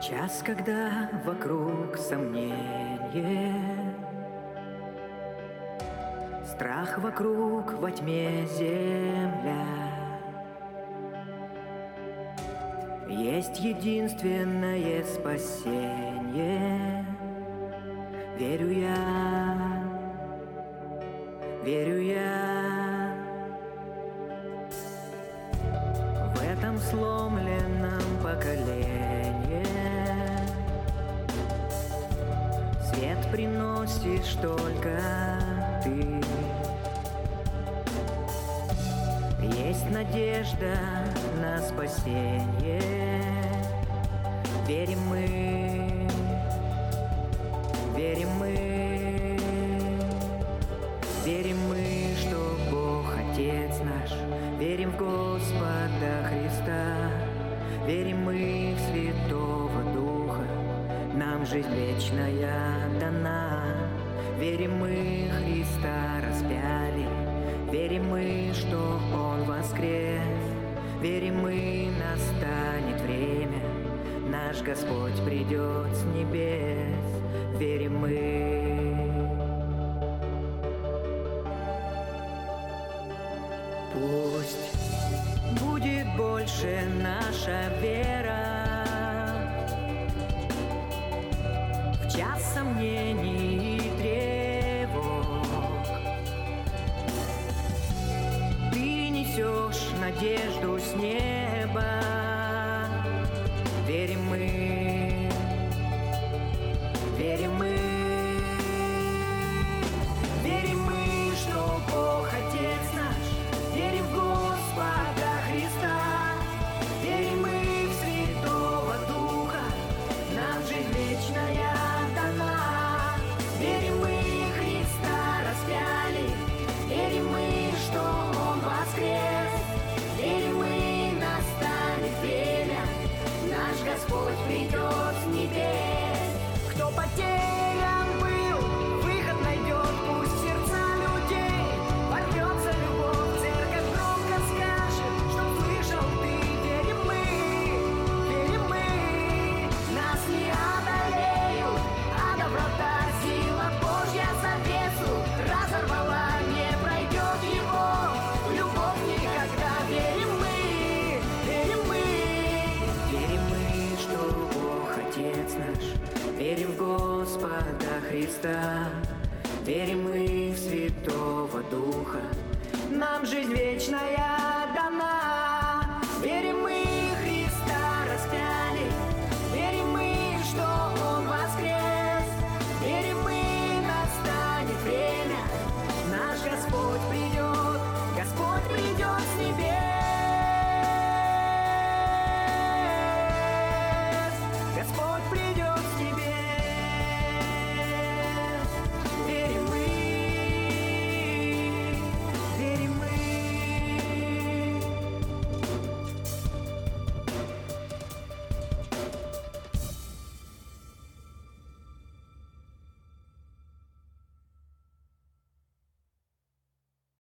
час, когда вокруг сомнение, страх вокруг, во тьме земля, есть единственное спасение. Верю я, верю я. В этом сломленном поколении свет приносишь только ты. Есть надежда на спасение. Верим мы, верим мы, верим мы, что Бог Отец наш. Верим в Господа Христа, верим мы в Святого Духа, нам жизнь вечная дана. Верим мы, Христа распяли, верим мы, что Он воскрес, верим мы, настанет время, наш Господь придет с небес. Верим мы. Пусть будет больше наша вера в час сомнений и тревог. Ты несешь надежду с неба. Верим мы, верим мы, верим мы, что Бог Отец наш. Верим в Господа Христа, верим мы в Святого Духа, нам жизнь вечная дана. Верим мы, Христа распяли, верим мы, что Он воскрес, верим мы, настанет время, наш Господь придет с небес. Кто потерян был, выход найдет, пусть в сердца людей ворвется любовь. Церковь громко скажет, что слышал ты. Верим мы, нас не одолеют, а доброта, сила Божья завесу разорвала, не пройдет его любовь никогда. Верим мы, верим мы, верим мы, что Бог Отец наш. Верим в Господа Христа, верим мы в Святого Духа, нам жизнь вечная дана. Верим